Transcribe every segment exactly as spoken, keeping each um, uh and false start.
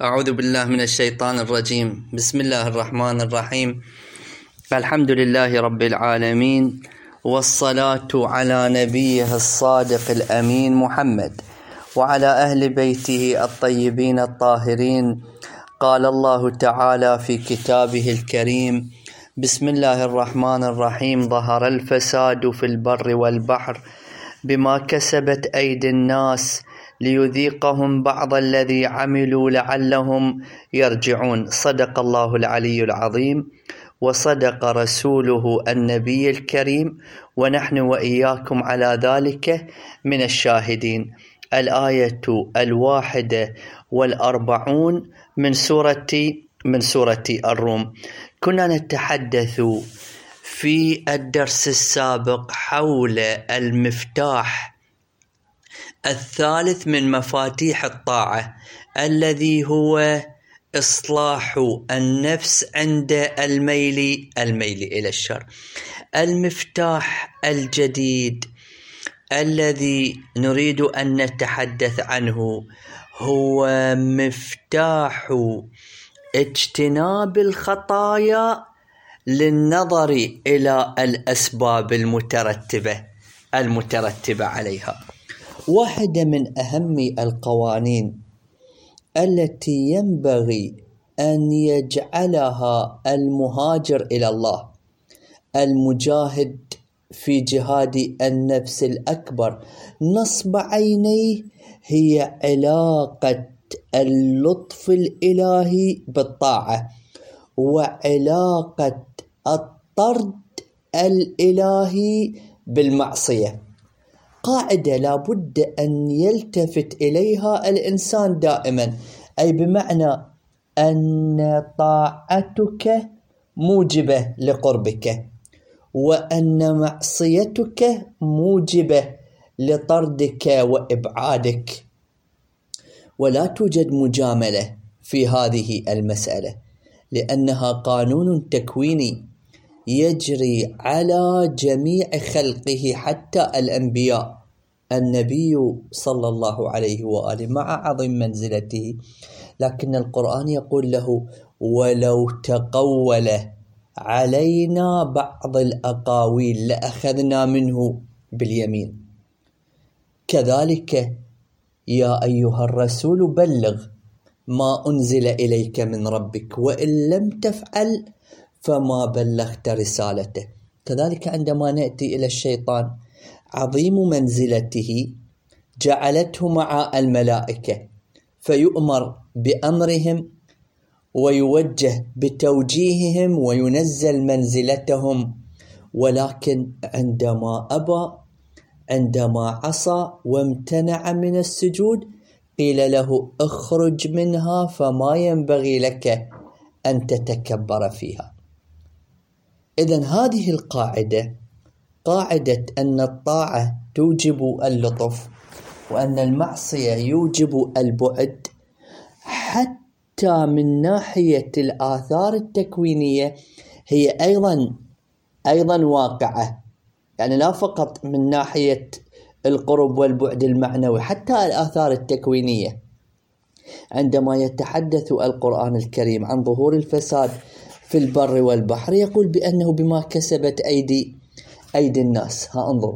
أعوذ بالله من الشيطان الرجيم. بسم الله الرحمن الرحيم. الحمد لله رب العالمين، والصلاة على نبيه الصادق الأمين محمد وعلى أهل بيته الطيبين الطاهرين. قال الله تعالى في كتابه الكريم: بسم الله الرحمن الرحيم. ظهر الفساد في البر والبحر بما كسبت أيدي الناس ليذيقهم بعض الذي عملوا لعلهم يرجعون. صدق الله العلي العظيم، وصدق رسوله النبي الكريم، ونحن وإياكم على ذلك من الشاهدين. الآية الواحدة والأربعون من سورة من سورة الروم. كنا نتحدث في الدرس السابق حول المفتاح الثالث من مفاتيح الطاعة، الذي هو إصلاح النفس عند الميل الميل إلى الشر. المفتاح الجديد الذي نريد أن نتحدث عنه هو مفتاح اجتناب الخطايا للنظر إلى الأسباب المترتبة المترتبة عليها. واحدة من أهم القوانين التي ينبغي أن يجعلها المهاجر إلى الله، المجاهد في جهاد النفس الأكبر نصب عينيه، هي علاقة اللطف الإلهي بالطاعة وعلاقة الطرد الإلهي بالمعصية. قاعدة لابد أن يلتفت إليها الإنسان دائما، أي بمعنى أن طاعتك موجبة لقربك، وأن معصيتك موجبة لطردك وإبعادك. ولا توجد مجاملة في هذه المسألة، لأنها قانون تكويني يجري على جميع خلقه حتى الأنبياء. النبي صلى الله عليه وآله مع عظيم منزلته، لكن القرآن يقول له: ولو تقول علينا بعض الأقاويل لأخذنا منه باليمين. كذلك يا أيها الرسول بلغ ما أنزل إليك من ربك، وإن لم تفعل فما بلغت رسالته. كذلك عندما نأتي إلى الشيطان، عظيم منزلته جعلته مع الملائكة فيؤمر بأمرهم ويوجه بتوجيههم وينزل منزلتهم، ولكن عندما أبى، عندما عصى وامتنع من السجود، قيل له: اخرج منها فما ينبغي لك أن تتكبر فيها. إذن هذه القاعدة، قاعدة أن الطاعة توجب اللطف وأن المعصية يوجب البعد، حتى من ناحية الآثار التكوينية هي أيضا أيضا واقعة. يعني لا فقط من ناحية القرب والبعد المعنوي، حتى الآثار التكوينية. عندما يتحدث القرآن الكريم عن ظهور الفساد في البر والبحر، يقول بأنه بما كسبت أيدي أيدي الناس. ها انظروا،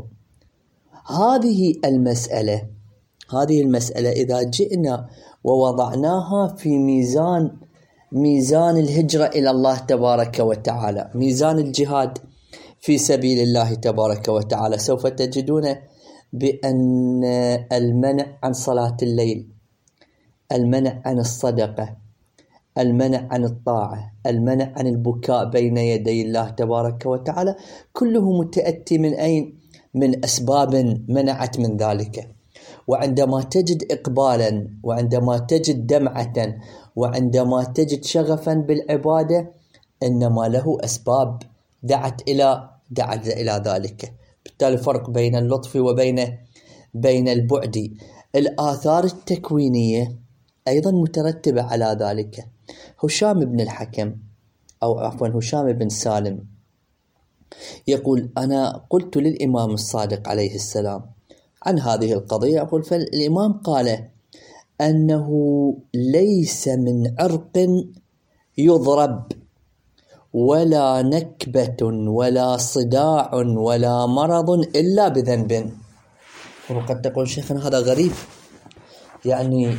هذه المسألة هذه المسألة إذا جئنا ووضعناها في ميزان ميزان الهجرة إلى الله تبارك وتعالى، ميزان الجهاد في سبيل الله تبارك وتعالى، سوف تجدون بأن المنع عن صلاة الليل، المنع عن الصدقة، المنع عن الطاعة، المنع عن البكاء بين يدي الله تبارك وتعالى، كله متأتي من أين؟ من أسباب منعت من ذلك. وعندما تجد إقبالا، وعندما تجد دمعة، وعندما تجد شغفا بالعبادة، إنما له أسباب دعت إلى دعت إلى ذلك. بالتالي الفرق بين اللطف وبين بين البعد. الآثار التكوينية أيضا مترتبة على ذلك. هشام بن الحكم أو عفوا هشام بن سالم يقول: أنا قلت للإمام الصادق عليه السلام عن هذه القضية، أقول: فالإمام قال: أنه ليس من عرق يضرب ولا نكبة ولا صداع ولا مرض إلا بذنب. وقد تقول شيخنا هذا غريب، يعني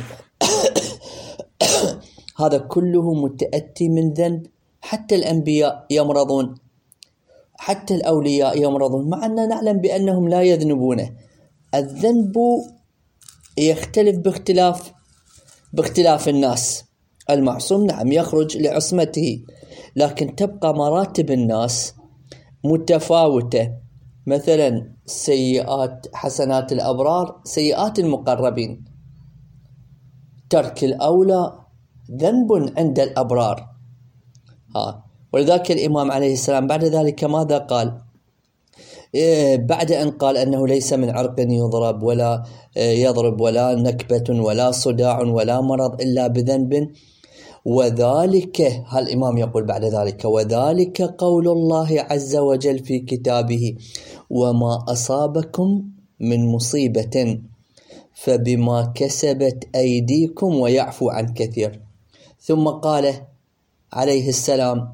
هذا كله متأتي من ذنب. حتى الأنبياء يمرضون، حتى الأولياء يمرضون، مع أننا نعلم بأنهم لا يذنبونه. الذنب يختلف باختلاف باختلاف الناس. المعصوم نعم يخرج لعصمته، لكن تبقى مراتب الناس متفاوتة. مثلا سيئات حسنات الأبرار، سيئات المقربين. ترك الأولى ذنب عند الأبرار. ها ولذلك الإمام عليه السلام بعد ذلك ماذا قال؟ إيه بعد أن قال أنه ليس من عرق يضرب ولا يضرب ولا نكبة ولا صداع ولا مرض إلا بذنب، وذلك هالإمام يقول بعد ذلك: وذلك قول الله عز وجل في كتابه: وما أصابكم من مصيبة فبما كسبت أيديكم ويعفو عن كثير. ثم قال عليه السلام: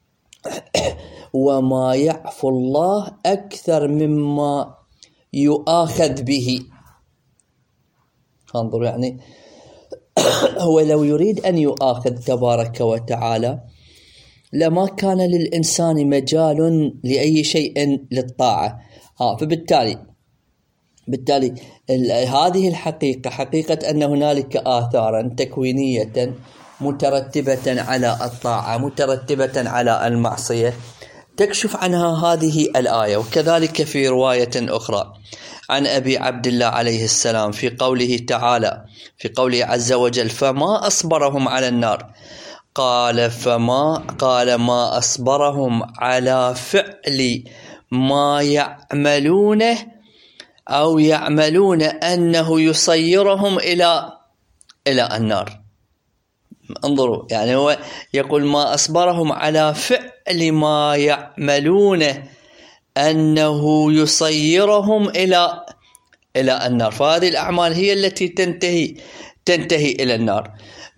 وما يعفو الله أكثر مما يؤاخذ به. انظروا، يعني هو لو يريد أن يؤاخذ تبارك وتعالى لما كان للإنسان مجال لأي شيء للطاعة. ها فبالتالي بالتالي هذه الحقيقة، حقيقة أن هنالك آثارا تكوينية مترتبة على الطاعة مترتبة على المعصية تكشف عنها هذه الآية. وكذلك في رواية أخرى عن أبي عبد الله عليه السلام في قوله تعالى، في قوله عز وجل: فما أصبرهم على النار، قال فما قال ما أصبرهم على فعل ما يعملونه أو يعملون أنه يصيرهم إلى إلى النار. انظروا، يعني هو يقول ما أصبرهم على فعل ما يعملونه أنه يصيرهم إلى إلى النار. فهذه الأعمال هي التي تنتهي تنتهي إلى النار.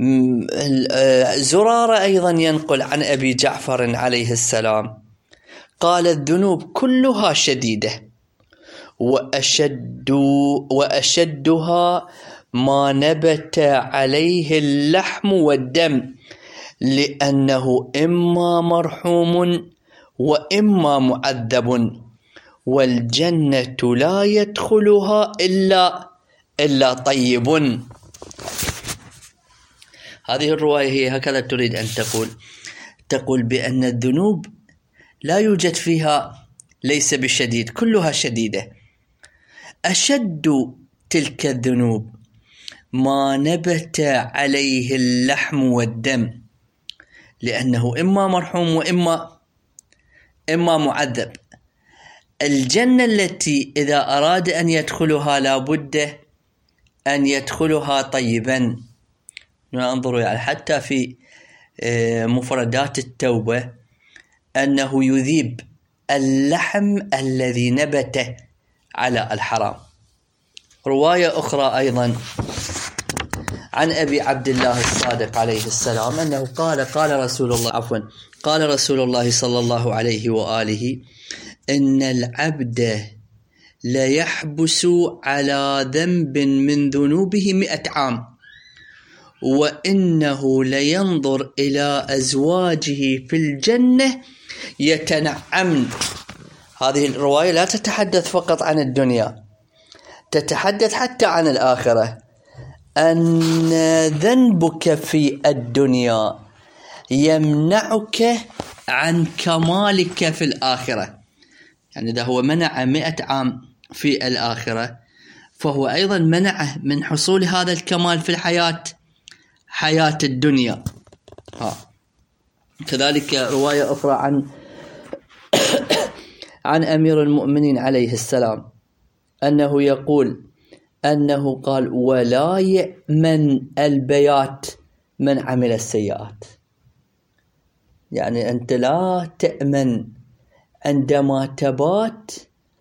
زرارة أيضا ينقل عن أبي جعفر عليه السلام قال: الذنوب كلها شديدة، وأشد وأشدها ما نبت عليه اللحم والدم، لأنه إما مرحوم وإما معذب، والجنة لا يدخلها إلا إلا طيب. هذه الرواية هي هكذا تريد أن تقول تقول بأن الذنوب لا يوجد فيها ليس بشديد، كلها شديدة. أشد تلك الذنوب ما نبت عليه اللحم والدم، لأنه إما مرحوم وإما إما معذب. الجنة التي إذا أراد أن يدخلها لابد أن يدخلها طيبا. انظروا، يعني حتى في مفردات التوبة أنه يذيب اللحم الذي نبت على الحرام. رواية أخرى أيضا عن أبي عبد الله الصادق عليه السلام أنه قال قال رسول الله عفوا قال رسول الله صلى الله عليه وآله: إن العبد ليحبس على ذنب من ذنوبه مئة عام، وإنه لينظر إلى أزواجه في الجنة يتنعمن. هذه الرواية لا تتحدث فقط عن الدنيا، تتحدث حتى عن الآخرة. أن ذنبك في الدنيا يمنعك عن كمالك في الآخرة. يعني إذا هو منع مئة عام في الآخرة، فهو أيضا منعه من حصول هذا الكمال في الحياة حياة الدنيا. ها. كذلك رواية أخرى عن عن أمير المؤمنين عليه السلام أنه يقول أنه قال: ولا يأمن البيات من عمل السيئات. يعني أنت لا تأمن عندما تبات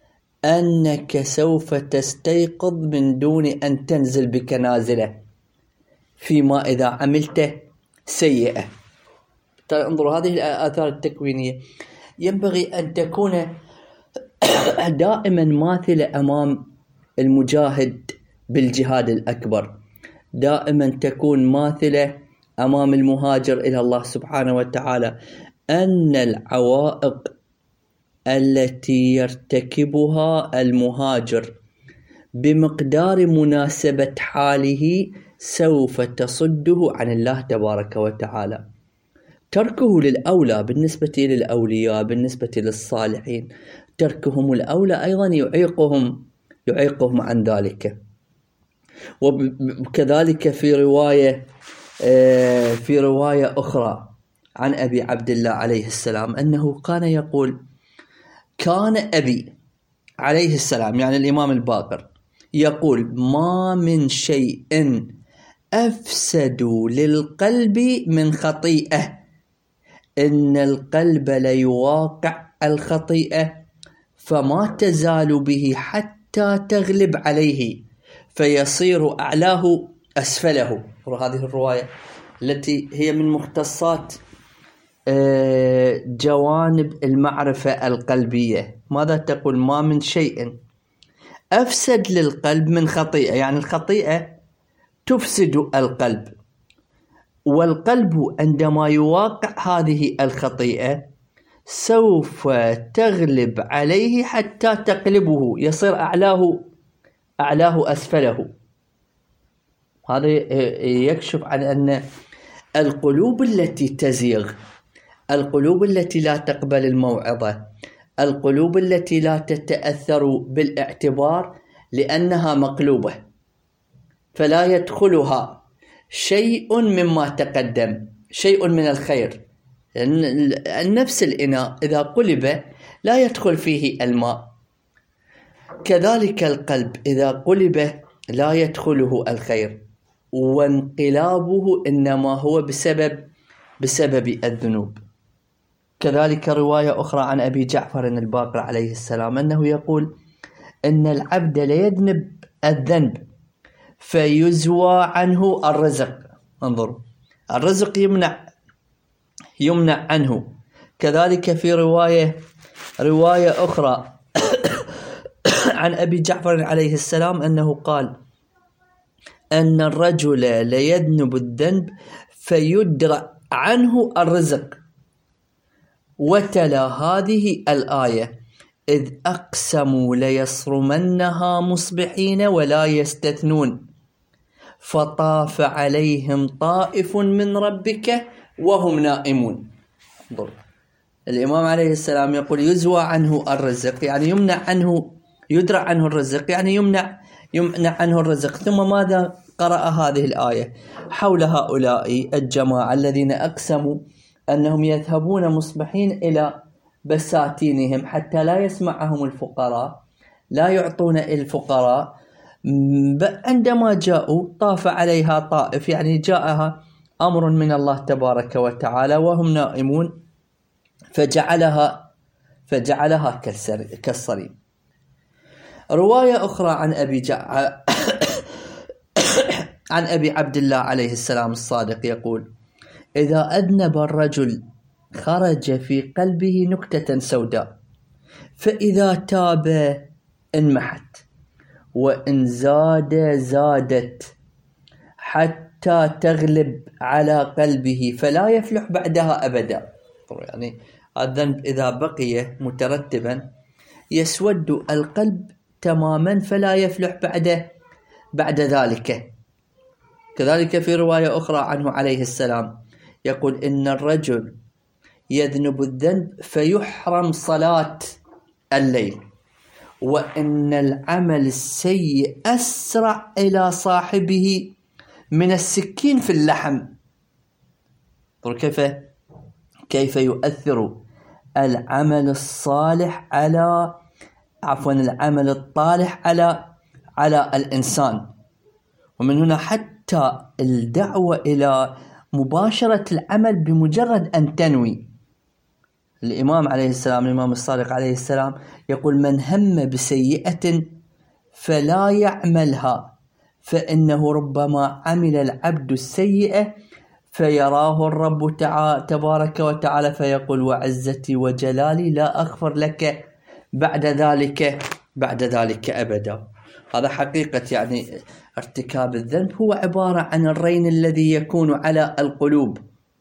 أنك سوف تستيقظ من دون أن تنزل بك نازلة. فيما إذا عملت سيئة. انظروا هذه الآثار التكوينية ينبغي أن تكون دائما ماثلة أمام المجاهد بالجهاد الأكبر، دائما تكون ماثلة أمام المهاجر إلى الله سبحانه وتعالى، أن العوائق التي يرتكبها المهاجر بمقدار مناسبة حاله سوف تصده عن الله تبارك وتعالى. تركه للأولى بالنسبة للأولياء، بالنسبة للصالحين، تركهم الأولى أيضا يعيقهم يعيقهم عن ذلك. وكذلك في رواية في رواية أخرى عن أبي عبد الله عليه السلام أنه كان يقول: كان أبي عليه السلام يعني الإمام الباقر يقول: ما من شيء أفسد للقلب من خطيئة، إن القلب ليواقع الخطيئة فما تزال به حتى تغلب عليه فيصير أعلاه أسفله. وهذه الرواية التي هي من مختصات جوانب المعرفة القلبية. ماذا تقول؟ ما من شيء أفسد للقلب من خطيئة، يعني الخطيئة تفسد القلب، والقلب عندما يواقع هذه الخطيئة سوف تغلب عليه حتى تقلبه، يصير أعلاه أعلاه أسفله. هذا يكشف عن أن القلوب التي تزيغ، القلوب التي لا تقبل الموعظة، القلوب التي لا تتأثر بالاعتبار لأنها مقلوبة فلا يدخلها شيء مما تقدم، شيء من الخير. النفس الإناء إذا قلب لا يدخل فيه الماء، كذلك القلب إذا قلب لا يدخله الخير، وانقلابه إنما هو بسبب بسبب الذنوب. كذلك رواية أخرى عن أبي جعفر الباقر عليه السلام أنه يقول: إن العبد ليذنب الذنب فيزوى عنه الرزق. انظروا، الرزق يمنع يمنع عنه. كذلك في رواية رواية أخرى عن أبي جعفر عليه السلام أنه قال: أن الرجل ليذنب الذنب فيدرأ عنه الرزق. وتلا هذه الآية: إذ أقسموا ليصرمنها مصبحين ولا يستثنون فطاف عليهم طائف من ربك وهم نائمون. انظر، الإمام عليه السلام يقول يزوى عنه الرزق، يعني يمنع عنه، يدرع عنه الرزق، يعني يمنع يمنع عنه الرزق. ثم ماذا قرأ هذه الآية حول هؤلاء الجماعة الذين أقسموا أنهم يذهبون مصبحين إلى بساتينهم حتى لا يسمعهم الفقراء، لا يعطون الفقراء. عندما جاءوا طاف عليها طائف، يعني جاءها أمر من الله تبارك وتعالى وهم نائمون فجعلها فجعلها كالصريم. رواية أخرى عن أبي جع... عن أبي عبد الله عليه السلام الصادق يقول: إذا أذنب الرجل خرج في قلبه نكتة سوداء، فإذا تاب انمحت، وإن زاد زادت حتى تغلب على قلبه فلا يفلح بعدها أبدا. يعني الذنب إذا بقي مترتبا يسود القلب تماما فلا يفلح بعد بعد ذلك. كذلك في رواية أخرى عنه عليه السلام يقول: إن الرجل يذنب الذنب فيحرم صلاة الليل، وإن العمل السيء أسرع إلى صاحبه من السكين في اللحم. كيف كيف يؤثر العمل الصالح على عفوا العمل الطالح على على الإنسان. ومن هنا حتى الدعوة إلى مباشرة العمل بمجرد أن تنوي. الإمام عليه السلام الإمام الصادق عليه السلام يقول: من هم بسيئة فلا يعملها فإنه ربما عمل العبد السيئة فيراه الرب تعالى تبارك وتعالى فيقول وعزتي وجلالي لا أغفر لك بعد ذلك بعد ذلك أبدا. هذا حقيقة يعني ارتكاب الذنب هو عبارة عن الرين الذي يكون على القلوب.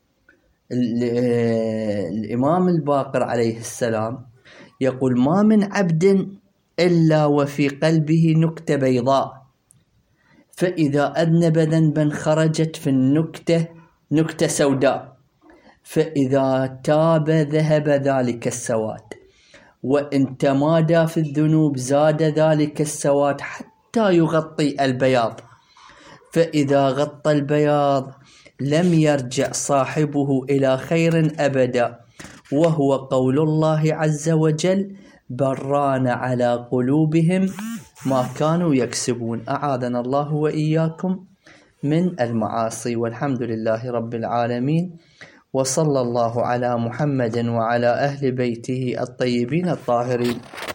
الإمام الباقر عليه السلام يقول ما من عبد إلا وفي قلبه نكتة بيضاء، فإذا أذنب ذنبا خرجت في النكتة نكتة سوداء، فإذا تاب ذهب ذلك السواد، وإن تمادى في الذنوب زاد ذلك السواد حتى يغطي البياض، فإذا غطى البياض لم يرجع صاحبه إلى خير أبدا، وهو قول الله عز وجل بران على قلوبهم ما كانوا يكسبون. أعاذنا الله وإياكم من المعاصي، والحمد لله رب العالمين، وصلى الله على محمد وعلى أهل بيته الطيبين الطاهرين.